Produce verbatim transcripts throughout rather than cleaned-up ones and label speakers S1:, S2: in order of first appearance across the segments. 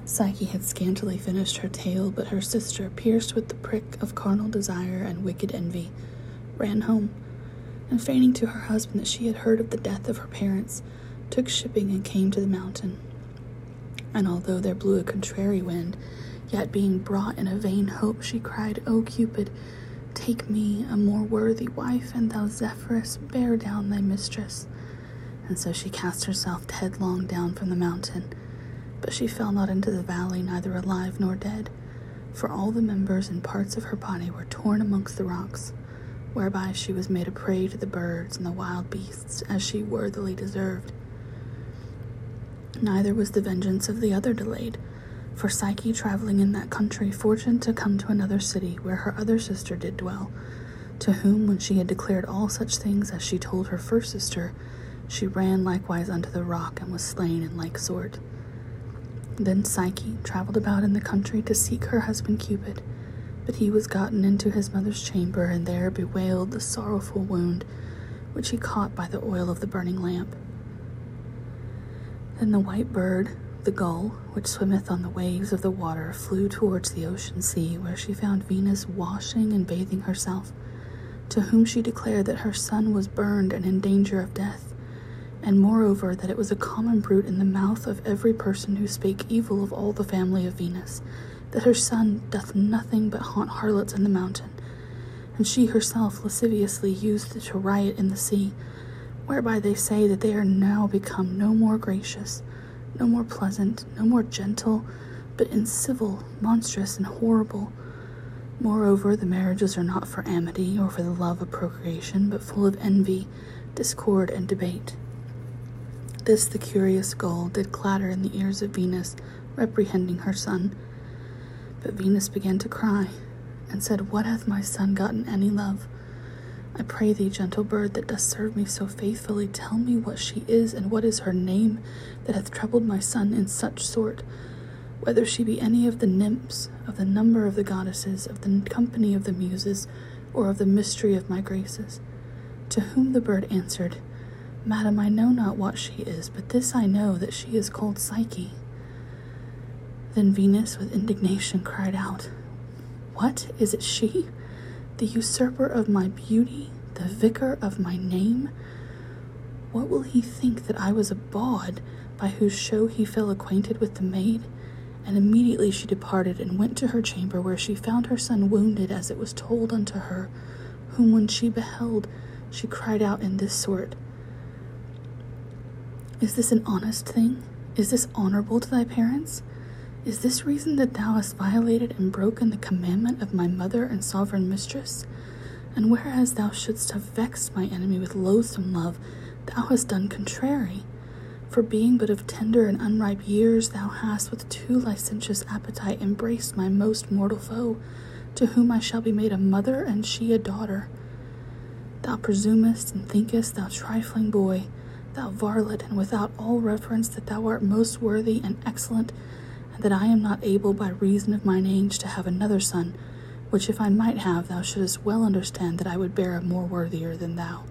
S1: Psyche had scantily finished her tale, but her sister, pierced with the prick of carnal desire and wicked envy, ran home, and feigning to her husband that she had heard of the death of her parents, took shipping and came to the mountain. And although there blew a contrary wind, yet being brought in a vain hope, she cried, O Cupid, take me, a more worthy wife, and thou, Zephyrus, bear down thy mistress. And so she cast herself headlong down from the mountain. But she fell not into the valley, neither alive nor dead, for all the members and parts of her body were torn amongst the rocks, whereby she was made a prey to the birds and the wild beasts, as she worthily deserved. Neither was the vengeance of the other delayed, for Psyche, traveling in that country, fortuned to come to another city where her other sister did dwell, to whom, when she had declared all such things as she told her first sister, she ran likewise unto the rock and was slain in like sort. Then Psyche traveled about in the country to seek her husband Cupid, but he was gotten into his mother's chamber, and there bewailed the sorrowful wound which he caught by the oil of the burning lamp. Then the white bird, the gull, which swimmeth on the waves of the water, flew towards the ocean sea, where she found Venus washing and bathing herself, to whom she declared that her son was burned and in danger of death, and moreover that it was a common bruit in the mouth of every person who spake evil of all the family of Venus, that her son doth nothing but haunt harlots in the mountain, and she herself lasciviously used to riot in the sea, whereby they say that they are now become no more gracious, no more pleasant, no more gentle, but incivil, monstrous, and horrible. Moreover, the marriages are not for amity or for the love of procreation, but full of envy, discord, and debate. This the curious gull did clatter in the ears of Venus, reprehending her son. But Venus began to cry, and said, What hath my son gotten any love? I pray thee, gentle bird, that dost serve me so faithfully, tell me what she is, and what is her name, that hath troubled my son in such sort, whether she be any of the nymphs, of the number of the goddesses, of the company of the muses, or of the mystery of my graces. To whom the bird answered, Madam, I know not what she is, but this I know, that she is called Psyche. Then Venus with indignation cried out, What, is it she? The usurper of my beauty, the vicar of my name? What will he think, that I was a bawd, by whose show he fell acquainted with the maid? And immediately she departed, and went to her chamber, where she found her son wounded, as it was told unto her, whom when she beheld, she cried out in this sort, Is this an honest thing? Is this honorable to thy parents? Is this reason that thou hast violated and broken the commandment of my mother and sovereign mistress? And whereas thou shouldst have vexed my enemy with loathsome love, thou hast done contrary. For being but of tender and unripe years, thou hast with too licentious appetite embraced my most mortal foe, to whom I shall be made a mother and she a daughter. Thou presumest and thinkest, thou trifling boy, thou varlet, and without all reverence, that thou art most worthy and excellent, and that I am not able by reason of mine age to have another son, which if I might have, thou shouldest well understand that I would bear a more worthier than thou.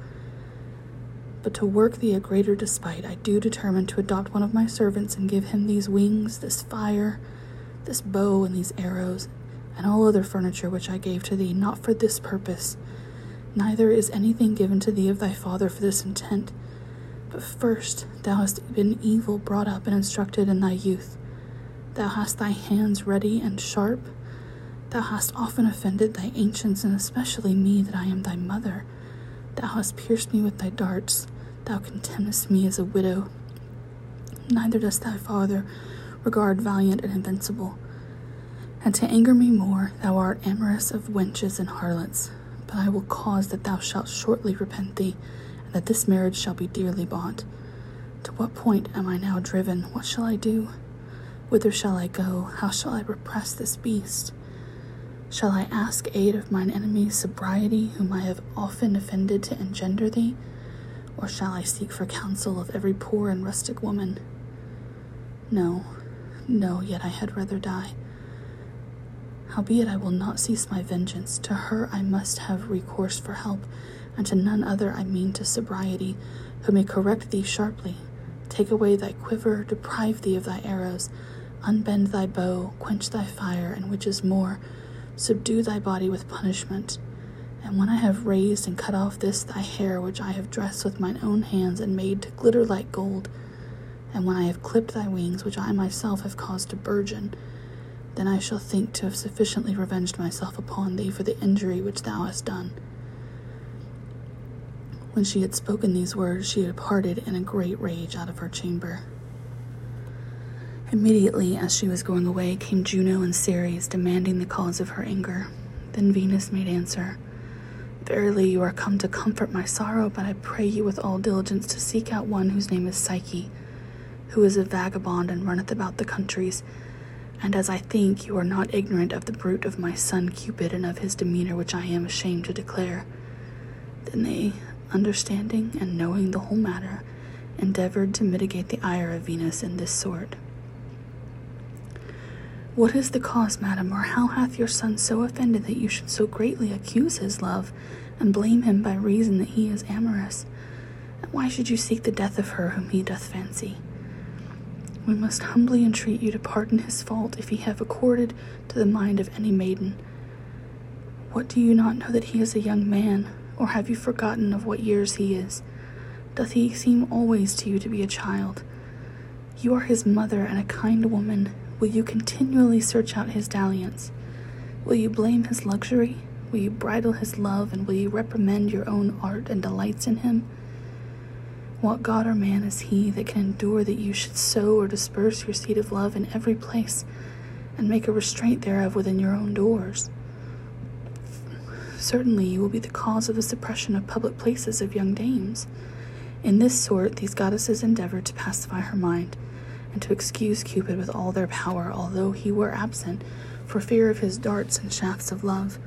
S1: But to work thee a greater despite, I do determine to adopt one of my servants, and give him these wings, this fire, this bow, and these arrows, and all other furniture which I gave to thee, not for this purpose. Neither is anything given to thee of thy father for this intent. But first, thou hast been evil brought up and instructed in thy youth. Thou hast thy hands ready and sharp. Thou hast often offended thy ancients, and especially me, that I am thy mother. Thou hast pierced me with thy darts. Thou contemnest me as a widow. Neither does thy father regard valiant and invincible. And to anger me more, thou art amorous of wenches and harlots. But I will cause that thou shalt shortly repent thee, and that this marriage shall be dearly bought. To what point am I now driven? What shall I do? Whither shall I go? How shall I repress this beast? Shall I ask aid of mine enemy's sobriety, whom I have often offended to engender thee? Or shall I seek for counsel of every poor and rustic woman? No, no, yet I had rather die. Howbeit I will not cease my vengeance. To her I must have recourse for help, and to none other I mean to sobriety, who may correct thee sharply, take away thy quiver, deprive thee of thy arrows, Unbend thy bow, quench thy fire, and which is more, subdue thy body with punishment. And when I have raised and cut off this thy hair, which I have dressed with mine own hands and made to glitter like gold, and when I have clipped thy wings, which I myself have caused to burgeon, then I shall think to have sufficiently revenged myself upon thee for the injury which thou hast done. When she had spoken these words, she departed in a great rage out of her chamber. Immediately, as she was going away, came Juno and Ceres, demanding the cause of her anger. Then Venus made answer, Verily, you are come to comfort my sorrow, but I pray you with all diligence to seek out one whose name is Psyche, who is a vagabond and runneth about the countries. And as I think, you are not ignorant of the bruit of my son Cupid and of his demeanor, which I am ashamed to declare. Then they, understanding and knowing the whole matter, endeavored to mitigate the ire of Venus in this sort. What is the cause, madam, or how hath your son so offended that you should so greatly accuse his love, and blame him by reason that he is amorous? And why should you seek the death of her whom he doth fancy? We must humbly entreat you to pardon his fault if he have accorded to the mind of any maiden. What, do you not know that he is a young man, or have you forgotten of what years he is? Doth he seem always to you to be a child? You are his mother and a kind woman. Will you continually search out his dalliance? Will you blame his luxury? Will you bridle his love, and will you reprimand your own art and delights in him? What god or man is he that can endure that you should sow or disperse your seed of love in every place, and make a restraint thereof within your own doors? Certainly you will be the cause of the suppression of public places of young dames. In this sort these goddesses endeavored to pacify her mind, and to excuse Cupid with all their power, although he were absent, for fear of his darts and shafts of love.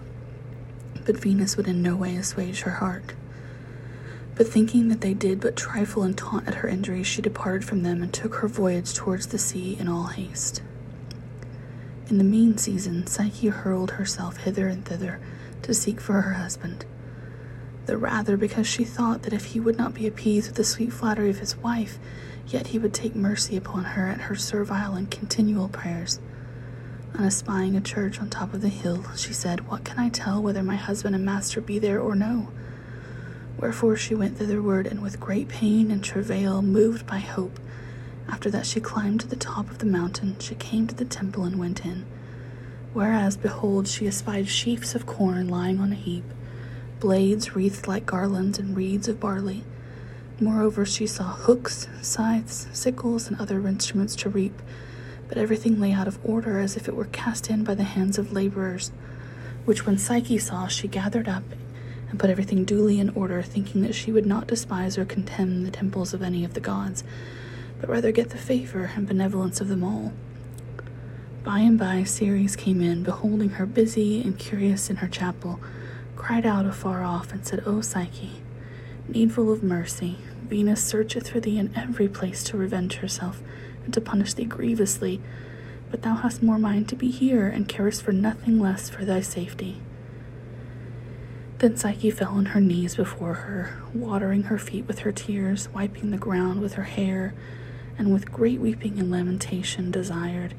S1: But Venus would in no way assuage her heart. But thinking that they did but trifle and taunt at her injuries, she departed from them and took her voyage towards the sea in all haste. In the mean season, Psyche hurled herself hither and thither to seek for her husband, the rather because she thought that if he would not be appeased with the sweet flattery of his wife, yet he would take mercy upon her at her servile and continual prayers. On espying a church on top of the hill, she said, What can I tell whether my husband and master be there or no? Wherefore she went thitherward, and with great pain and travail, moved by hope, after that she climbed to the top of the mountain, she came to the temple and went in. Whereas, behold, she espied sheaves of corn lying on a heap, blades wreathed like garlands, and reeds of barley. Moreover, she saw hooks, scythes, sickles, and other instruments to reap, but everything lay out of order as if it were cast in by the hands of laborers, which when Psyche saw, she gathered up and put everything duly in order, thinking that she would not despise or contemn the temples of any of the gods, but rather get the favor and benevolence of them all. By and by Ceres came in, beholding her busy and curious in her chapel, cried out afar off, and said, O Psyche, needful of mercy, Venus searcheth for thee in every place to revenge herself, and to punish thee grievously, but thou hast more mind to be here, and carest for nothing less for thy safety. Then Psyche fell on her knees before her, watering her feet with her tears, wiping the ground with her hair, and with great weeping and lamentation desired,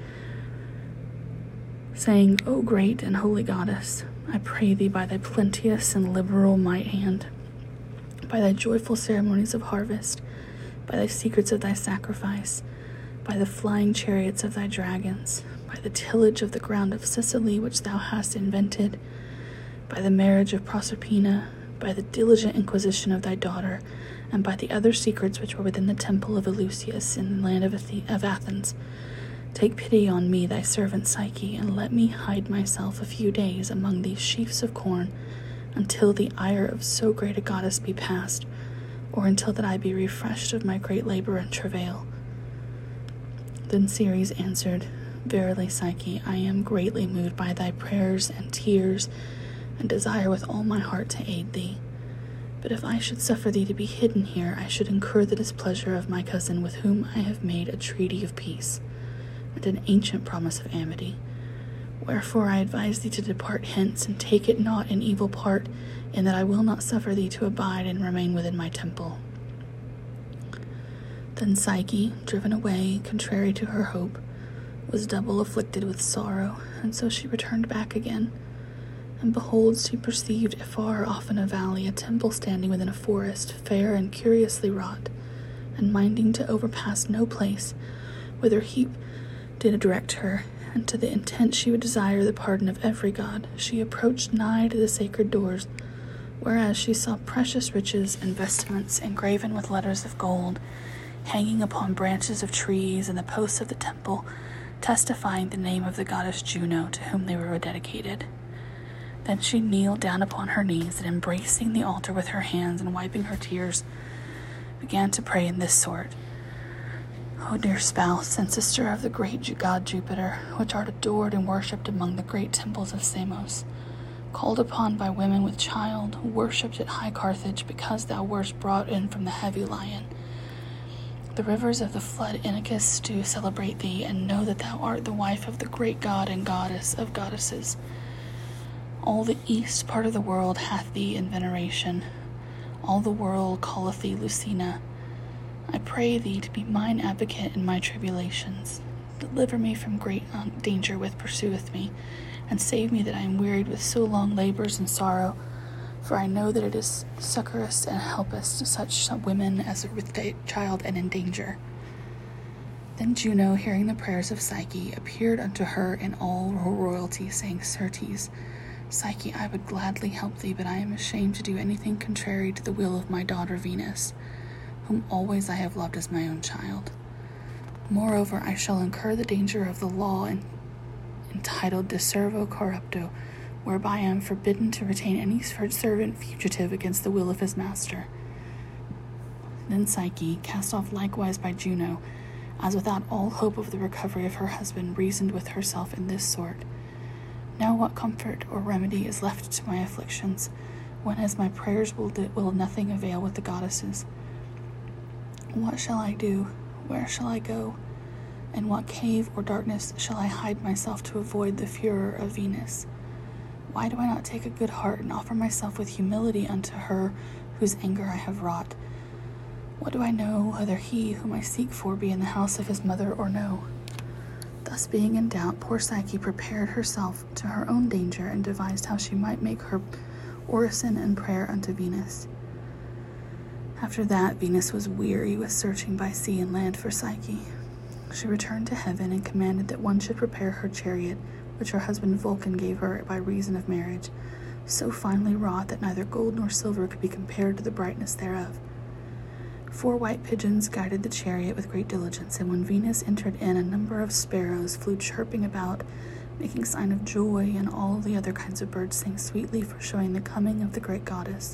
S1: saying, O great and holy goddess, I pray thee by thy plenteous and liberal might hand, by thy joyful ceremonies of harvest, by thy secrets of thy sacrifice, by the flying chariots of thy dragons, by the tillage of the ground of Sicily which thou hast invented, by the marriage of Proserpina, by the diligent inquisition of thy daughter, and by the other secrets which were within the temple of Eleusis in the land of, Athe- of Athens, take pity on me, thy servant Psyche, and let me hide myself a few days among these sheaves of corn, until the ire of so great a goddess be past, or until that I be refreshed of my great labor and travail. Then Ceres answered, Verily, Psyche, I am greatly moved by thy prayers and tears, and desire with all my heart to aid thee. But if I should suffer thee to be hidden here, I should incur the displeasure of my cousin, with whom I have made a treaty of peace, and an ancient promise of amity. Wherefore I advise thee to depart hence, and take it not in evil part, in that I will not suffer thee to abide and remain within my temple. Then Psyche, driven away, contrary to her hope, was double afflicted with sorrow, and so she returned back again. And behold, she perceived afar off in a valley a temple standing within a forest, fair and curiously wrought, and minding to overpass no place, whither he did direct her, and to the intent she would desire the pardon of every god, she approached nigh to the sacred doors, whereas she saw precious riches and vestments engraven with letters of gold, hanging upon branches of trees and the posts of the temple, testifying the name of the goddess Juno, to whom they were dedicated. Then she kneeled down upon her knees, and embracing the altar with her hands and wiping her tears, began to pray in this sort: O dear spouse and sister of the great god Jupiter, which art adored and worshipped among the great temples of Samos, called upon by women with child, worshipped at high Carthage, because thou wert brought in from the heavy lion. The rivers of the flood Inachus do celebrate thee, and know that thou art the wife of the great god and goddess of goddesses. All the east part of the world hath thee in veneration. All the world calleth thee Lucina. I pray thee to be mine advocate in my tribulations. Deliver me from great danger which pursueth me, and save me that I am wearied with so long labors and sorrow, for I know that it is succorest and helpest such women as are with a child and in danger. Then Juno, hearing the prayers of Psyche, appeared unto her in all her royalty, saying, Certes, Psyche, I would gladly help thee, but I am ashamed to do anything contrary to the will of my daughter Venus, whom always I have loved as my own child. Moreover, I shall incur the danger of the law in, entitled De Servo Corrupto, whereby I am forbidden to retain any servant fugitive against the will of his master. Then Psyche, cast off likewise by Juno, as without all hope of the recovery of her husband, reasoned with herself in this sort: Now what comfort or remedy is left to my afflictions, when as my prayers will, do, will nothing avail with the goddesses? What shall I do? Where shall I go? In what cave or darkness shall I hide myself to avoid the furor of Venus? Why do I not take a good heart and offer myself with humility unto her whose anger I have wrought? What do I know whether he whom I seek for be in the house of his mother or no? Thus being in doubt, poor Psyche prepared herself to her own danger, and devised how she might make her orison and prayer unto Venus. After that, Venus was weary with searching by sea and land for Psyche. She returned to heaven and commanded that one should prepare her chariot, which her husband Vulcan gave her by reason of marriage, so finely wrought that neither gold nor silver could be compared to the brightness thereof. Four white pigeons guided the chariot with great diligence, and when Venus entered in, a number of sparrows flew chirping about, making sign of joy, and all the other kinds of birds sang sweetly for showing the coming of the great goddess.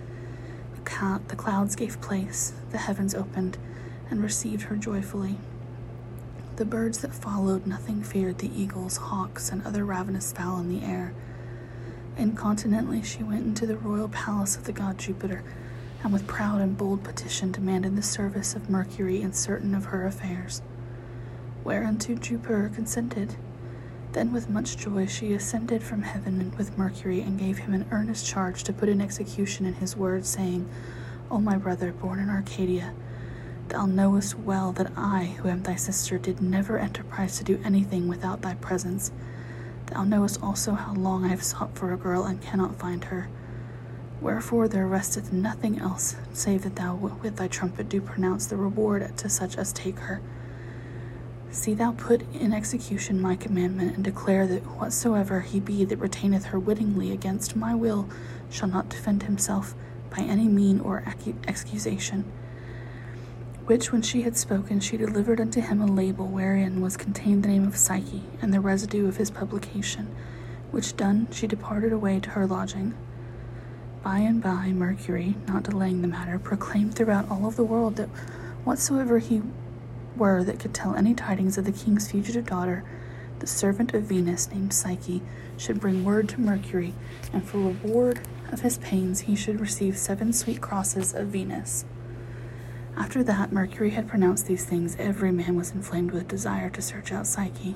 S1: The clouds gave place, the heavens opened, and received her joyfully. The birds that followed nothing feared the eagles, hawks, and other ravenous fowl in the air. Incontinently she went into the royal palace of the god Jupiter, and with proud and bold petition demanded the service of Mercury in certain of her affairs. Whereunto Jupiter consented. Then with much joy she ascended from heaven with Mercury, and gave him an earnest charge to put in execution in his words, saying, O my brother, born in Arcadia, thou knowest well that I, who am thy sister, did never enterprise to do anything without thy presence. Thou knowest also how long I have sought for a girl, and cannot find her. Wherefore there resteth nothing else, save that thou with thy trumpet do pronounce the reward to such as take her. See thou put in execution my commandment, and declare that whatsoever he be that retaineth her wittingly against my will shall not defend himself by any mean or accusation. Which when she had spoken, she delivered unto him a label, wherein was contained the name of Psyche, and the residue of his publication, which done, she departed away to her lodging. By and by Mercury, not delaying the matter, proclaimed throughout all of the world that whatsoever he were that could tell any tidings of the king's fugitive daughter, the servant of Venus named Psyche, should bring word to Mercury, and for reward of his pains he should receive seven sweet crosses of Venus. After that Mercury had pronounced these things, every man was inflamed with desire to search out Psyche.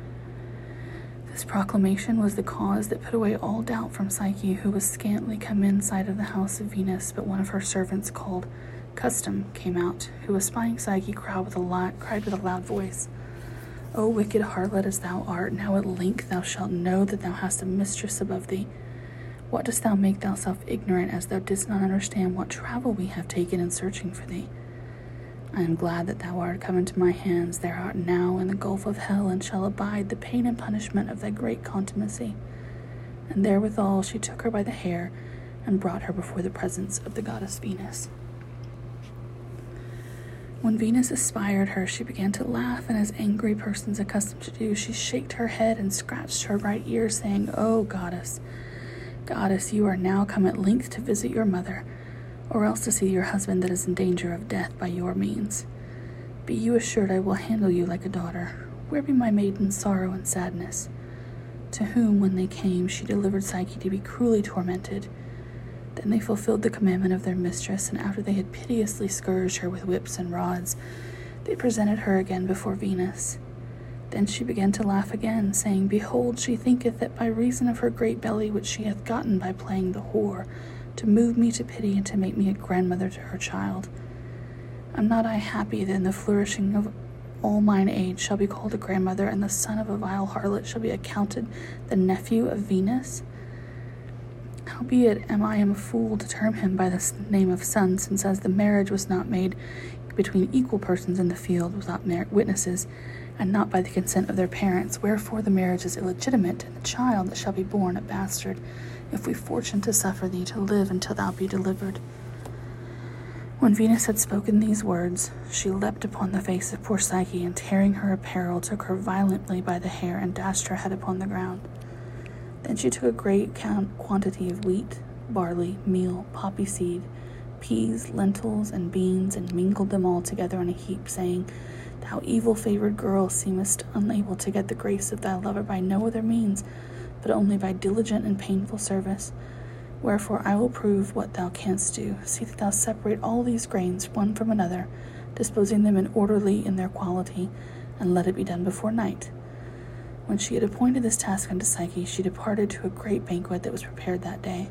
S1: This proclamation was the cause that put away all doubt from Psyche, who was scantly come in sight of the house of Venus, but one of her servants called Custom came out, who, espying Psyche, cried with a loud, cried with a loud voice, O wicked harlot as thou art, now at length thou shalt know that thou hast a mistress above thee. What dost thou make thyself ignorant, as thou didst not understand what travel we have taken in searching for thee? I am glad that thou art come into my hands. Thou art now in the gulf of hell, and shall abide the pain and punishment of thy great contumacy. And therewithal she took her by the hair, and brought her before the presence of the goddess Venus. When Venus espied her, she began to laugh, and as angry persons accustomed to do, she shaked her head and scratched her right ear, saying, O goddess, goddess, you are now come at length to visit your mother, or else to see your husband that is in danger of death by your means. Be you assured I will handle you like a daughter. Where be my maiden's sorrow and sadness? To whom, when they came, she delivered Psyche to be cruelly tormented. Then they fulfilled the commandment of their mistress, and after they had piteously scourged her with whips and rods, they presented her again before Venus. Then she began to laugh again, saying, Behold, she thinketh that by reason of her great belly which she hath gotten by playing the whore, to move me to pity and to make me a grandmother to her child. Am not I happy that in the flourishing of all mine age shall be called a grandmother, and the son of a vile harlot shall be accounted the nephew of Venus? Howbeit am I am a fool to term him by the name of son, since as the marriage was not made between equal persons in the field without witnesses, and not by the consent of their parents, wherefore the marriage is illegitimate, and the child that shall be born a bastard, if we fortune to suffer thee to live until thou be delivered. When Venus had spoken these words, she leapt upon the face of poor Psyche, and tearing her apparel, took her violently by the hair, and dashed her head upon the ground. Then she took a great quantity of wheat, barley, meal, poppy seed, peas, lentils, and beans, and mingled them all together in a heap, saying, Thou evil-favored girl seemest unable to get the grace of thy lover by no other means, but only by diligent and painful service. Wherefore I will prove what thou canst do. See that thou separate all these grains one from another, disposing them in orderly in their quality, and let it be done before night. When she had appointed this task unto Psyche, she departed to a great banquet that was prepared that day.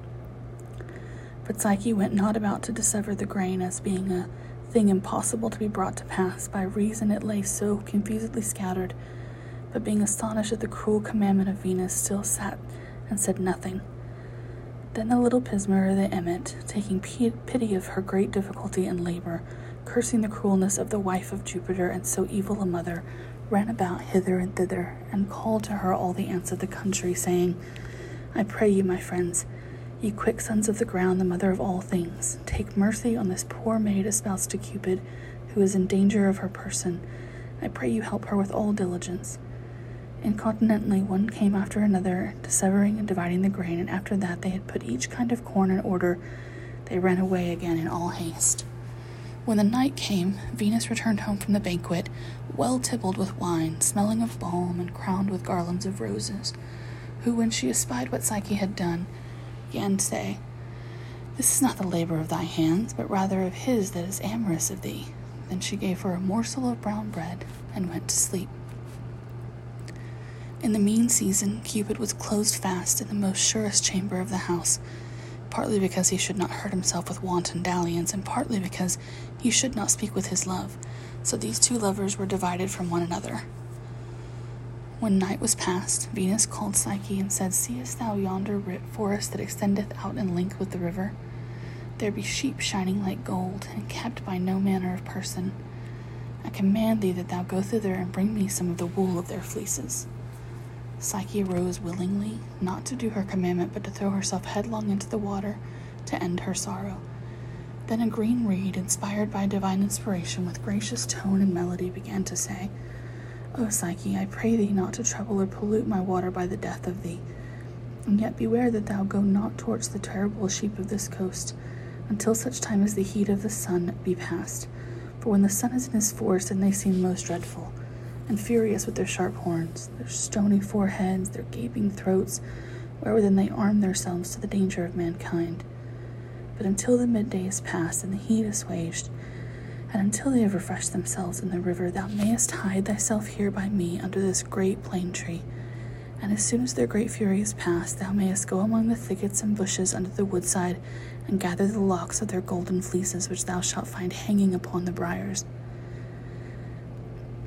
S1: But Psyche went not about to dissever the grain, as being a thing impossible to be brought to pass, by reason it lay so confusedly scattered, but being astonished at the cruel commandment of Venus, still sat and said nothing. Then the little Pismir the emmet, taking pity of her great difficulty and labor, cursing the cruelness of the wife of Jupiter and so evil a mother, ran about hither and thither, and called to her all the ants of the country, saying, I pray you, my friends, ye quick sons of the ground, the mother of all things, take mercy on this poor maid espoused to Cupid, who is in danger of her person. I pray you help her with all diligence. Incontinently one came after another, dissevering and dividing the grain, and after that they had put each kind of corn in order, they ran away again in all haste. When the night came, Venus returned home from the banquet, well tippled with wine, smelling of balm, and crowned with garlands of roses, who, when she espied what Psyche had done, began to say, This is not the labor of thy hands, but rather of his that is amorous of thee. Then she gave her a morsel of brown bread, and went to sleep. In the mean season, Cupid was closed fast in the most surest chamber of the house, partly because he should not hurt himself with wanton dalliance, and partly because he should not speak with his love, so these two lovers were divided from one another. When night was past, Venus called Psyche and said, Seest thou yonder forest that extendeth out in length with the river? There be sheep shining like gold, and kept by no manner of person. I command thee that thou go thither and bring me some of the wool of their fleeces. Psyche arose willingly, not to do her commandment, but to throw herself headlong into the water to end her sorrow. Then a green reed, inspired by divine inspiration, with gracious tone and melody, began to say, O Psyche, I pray thee not to trouble or pollute my water by the death of thee. And yet beware that thou go not towards the terrible sheep of this coast, until such time as the heat of the sun be past. For when the sun is in his force, then they seem most dreadful, and furious with their sharp horns, their stony foreheads, their gaping throats, wherewith they arm themselves to the danger of mankind. But until the midday is past and the heat assuaged, and until they have refreshed themselves in the river, thou mayest hide thyself here by me under this great plane tree, and as soon as their great fury is past, thou mayest go among the thickets and bushes under the woodside, and gather the locks of their golden fleeces which thou shalt find hanging upon the briars.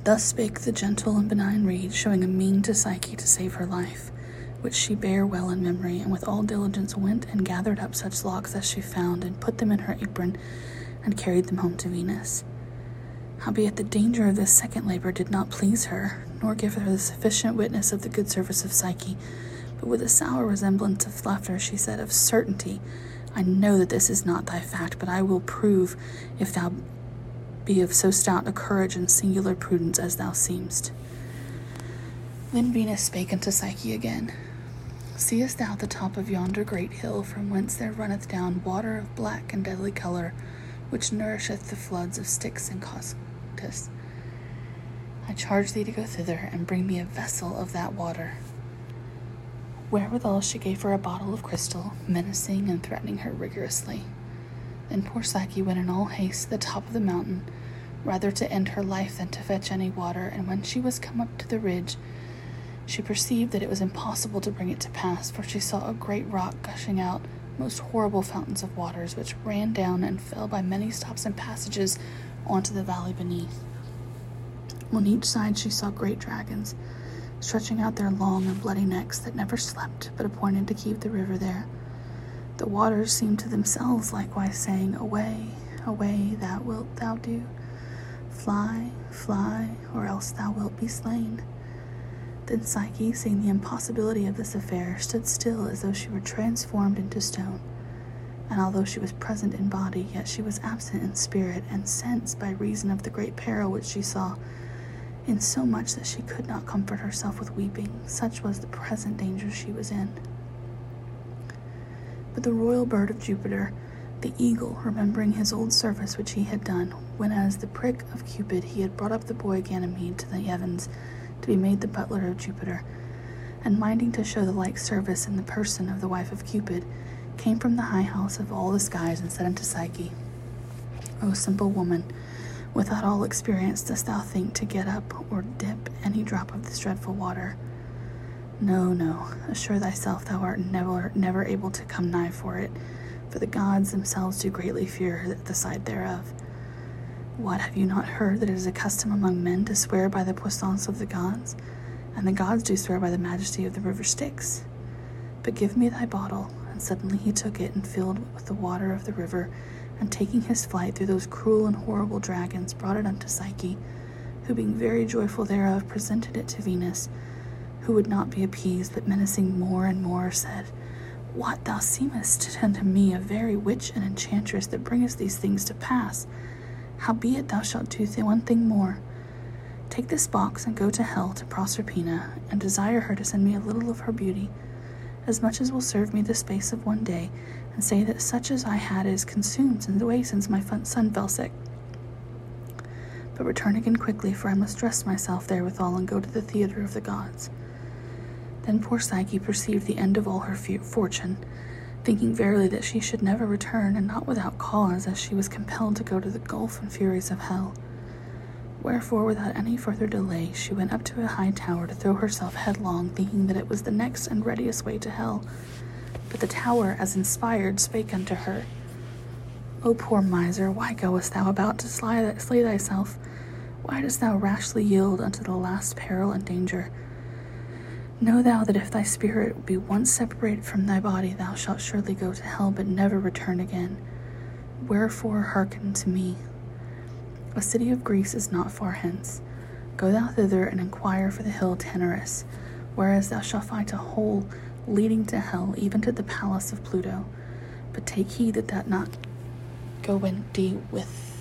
S1: Thus spake the gentle and benign reed, showing a mean to Psyche to save her life, which she bare well in memory, and with all diligence went and gathered up such locks as she found, and put them in her apron, and carried them home to Venus. Howbeit the danger of this second labor did not please her, nor give her the sufficient witness of the good service of Psyche, but with a sour resemblance of laughter she said, Of certainty, I know that this is not thy fact, but I will prove if thou be of so stout a courage and singular prudence as thou seemst. Then Venus spake unto Psyche again, Seest thou the top of yonder great hill, from whence there runneth down water of black and deadly colour, which nourisheth the floods of Styx and Costus? I charge thee to go thither, and bring me a vessel of that water. Wherewithal she gave her a bottle of crystal, menacing and threatening her rigorously. Then poor Psyche went in all haste to the top of the mountain, rather to end her life than to fetch any water, and when she was come up to the ridge, she perceived that it was impossible to bring it to pass, for she saw a great rock gushing out most horrible fountains of waters, which ran down and fell by many stops and passages onto the valley beneath. On each side she saw great dragons, stretching out their long and bloody necks that never slept, but appointed to keep the river there. The waters seemed to themselves likewise saying, Away, away, that wilt thou do. Fly, fly, or else thou wilt be slain. Then Psyche, seeing the impossibility of this affair, stood still as though she were transformed into stone. And although she was present in body, yet she was absent in spirit and sense by reason of the great peril which she saw, in so much that she could not comfort herself with weeping, such was the present danger she was in. But the royal bird of Jupiter, the eagle, remembering his old service which he had done, when as the prick of Cupid he had brought up the boy Ganymede to the heavens to be made the butler of Jupiter, and minding to show the like service in the person of the wife of Cupid, came from the high house of all the skies and said unto Psyche, O simple woman, without all experience dost thou think to get up or dip any drop of this dreadful water? No, no, assure thyself thou art never, never able to come nigh for it, for the gods themselves do greatly fear the sight thereof. What, have you not heard that it is a custom among men to swear by the puissance of the gods? And the gods do swear by the majesty of the river Styx. But give me thy bottle. And suddenly he took it and filled with the water of the river, and taking his flight through those cruel and horrible dragons, brought it unto Psyche, who being very joyful thereof presented it to Venus, who would not be appeased, but menacing more and more, said, What, thou seemest unto me a very witch and enchantress that bringest these things to pass. Howbeit thou shalt do th- one thing more. Take this box and go to hell to Proserpina, and desire her to send me a little of her beauty, as much as will serve me the space of one day, and say that such as I had is consumed in the way since my son fell sick. But return again quickly, for I must dress myself therewithal and go to the theatre of the gods. Then poor Psyche perceived the end of all her fortune, thinking verily that she should never return, and not without cause, as she was compelled to go to the gulf and furies of hell. Wherefore, without any further delay, she went up to a high tower to throw herself headlong, thinking that it was the next and readiest way to hell. But the tower, as inspired, spake unto her, O poor miser, why goest thou about to slay, slay thyself? Why dost thou rashly yield unto the last peril and danger? Know thou that if thy spirit be once separated from thy body, thou shalt surely go to hell, but never return again. Wherefore hearken to me. A city of Greece is not far hence. Go thou thither, and inquire for the hill Taenarus, whereas thou shalt find a hole leading to hell, even to the palace of Pluto. But take heed that thou not go in thee with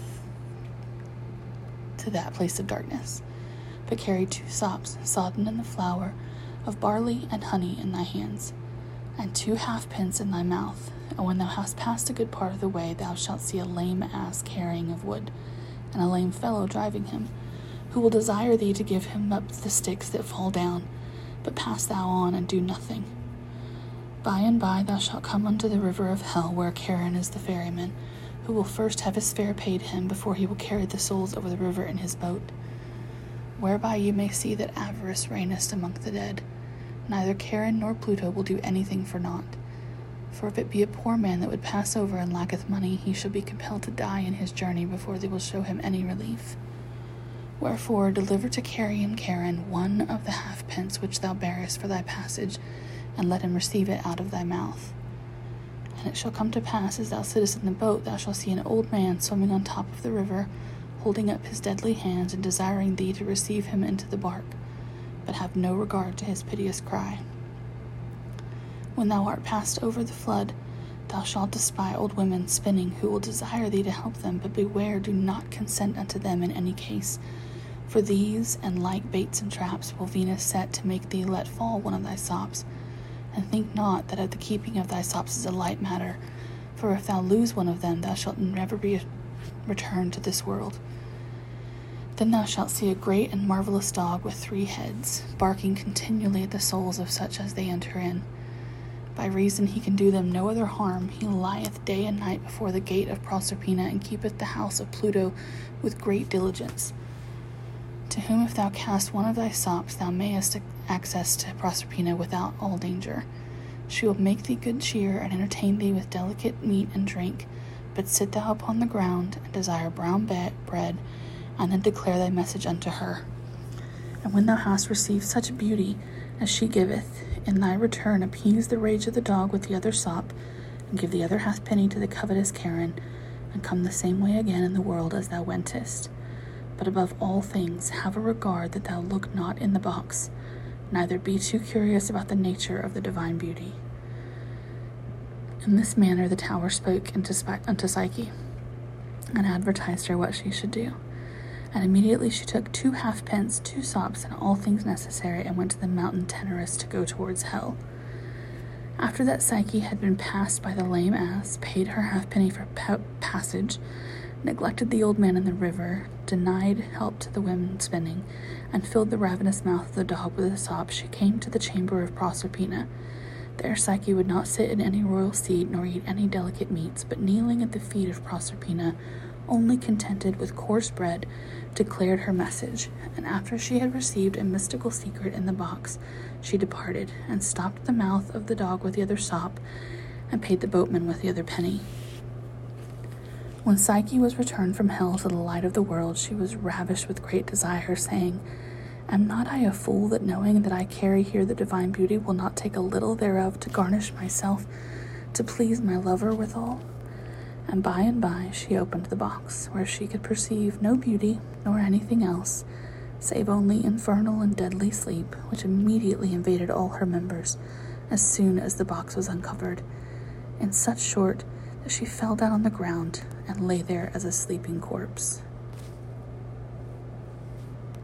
S1: to that place of darkness, but carry two sops sodden in the flour of barley and honey in thy hands, and two halfpence in thy mouth. And when thou hast passed a good part of the way, thou shalt see a lame ass carrying of wood, and a lame fellow driving him, who will desire thee to give him up the sticks that fall down, but pass thou on and do nothing. By and by thou shalt come unto the river of hell, where Charon is the ferryman, who will first have his fare paid him before he will carry the souls over the river in his boat. Whereby you may see that avarice reigneth among the dead. Neither Charon nor Pluto will do anything for naught. For if it be a poor man that would pass over and lacketh money, he shall be compelled to die in his journey before they will show him any relief. Wherefore deliver to Carian Charon one of the halfpence which thou bearest for thy passage, and let him receive it out of thy mouth. And it shall come to pass, as thou sittest in the boat, thou shalt see an old man swimming on top of the river, holding up his deadly hands, and desiring thee to receive him into the bark, but have no regard to his piteous cry. When thou art passed over the flood, thou shalt espy old women spinning, who will desire thee to help them, but beware, do not consent unto them in any case. For these and like baits and traps will Venus set to make thee let fall one of thy sops. And think not that at the keeping of thy sops is a light matter, for if thou lose one of them, thou shalt never be returned to this world. Then thou shalt see a great and marvellous dog with three heads, barking continually at the souls of such as they enter in. By reason he can do them no other harm, he lieth day and night before the gate of Proserpina, and keepeth the house of Pluto with great diligence. To whom if thou cast one of thy sops, thou mayest access to Proserpina without all danger. She will make thee good cheer, and entertain thee with delicate meat and drink. But sit thou upon the ground, and desire brown bread, and then declare thy message unto her. And when thou hast received such beauty as she giveth, in thy return appease the rage of the dog with the other sop, and give the other halfpenny to the covetous Charon, and come the same way again in the world as thou wentest. But above all things have a regard that thou look not in the box, neither be too curious about the nature of the divine beauty. In this manner the tower spoke unto Psyche, and advertised her what she should do. And immediately she took two halfpence, two sops, and all things necessary, and went to the mountain Tenerus to go towards hell. After that Psyche had been passed by the lame ass, paid her halfpenny for pa- passage, neglected the old man in the river, denied help to the women spinning, and filled the ravenous mouth of the dog with a sop, she came to the chamber of Proserpina. There Psyche would not sit in any royal seat, nor eat any delicate meats, but kneeling at the feet of Proserpina, only contented with coarse bread, declared her message, and after she had received a mystical secret in the box, she departed, and stopped the mouth of the dog with the other sop, and paid the boatman with the other penny. When Psyche was returned from hell to the light of the world, she was ravished with great desire, saying, Am not I a fool, that knowing that I carry here the divine beauty, will not take a little thereof to garnish myself, to please my lover withal? And by and by she opened the box, where she could perceive no beauty, nor anything else, save only infernal and deadly sleep, which immediately invaded all her members, as soon as the box was uncovered, in such short that she fell down on the ground, and lay there as a sleeping corpse.